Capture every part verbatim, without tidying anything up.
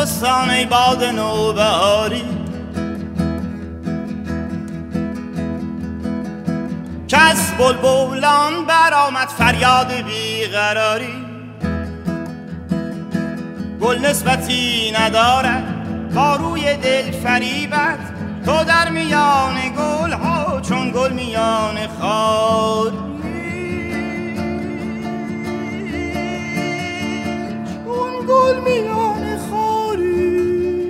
بستان ای باد نوبهاری که از بلبلان برآمد فریاد بیقراری گل نسبتی ندارد با روی دل فریبت تو در میان گل ها چون گل میان خاری چون گل میان خاری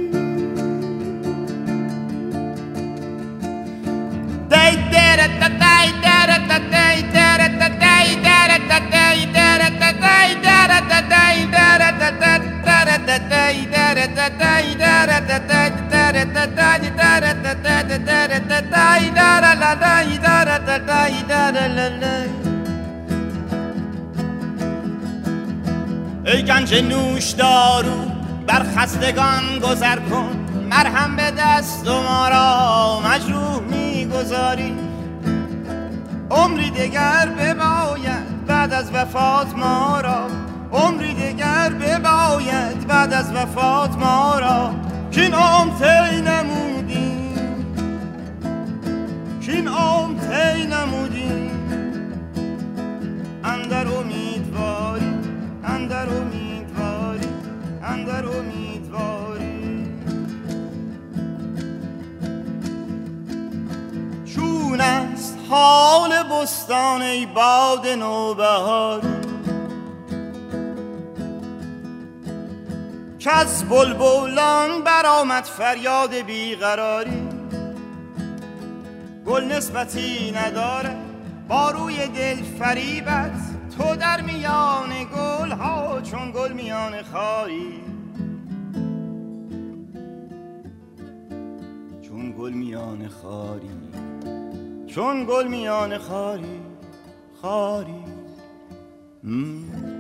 دی درت دی درت دی درت دی درت دی درت دی درت دی درت ای گنج نوش دارو بر خستگان گذر کن مرهم به دست و ما را مجروح میگذاری عمری دگر بباید بعد از وفات ما را عمری دگر بباید بعد از وفات ما را کین عمر طی نمودیم کین عمر طی نمودیم اندر امیدواری اندر امیدواری اندر امیدواری چون است حال بستان ای باد نوبهاری که از بلبلان برآمد فریاد بیقراری گل نسبتی نداره با روی دل فریبت تو در میان گل ها چون گل میان خاری چون گل میان خاری چون گل میان خاری خاری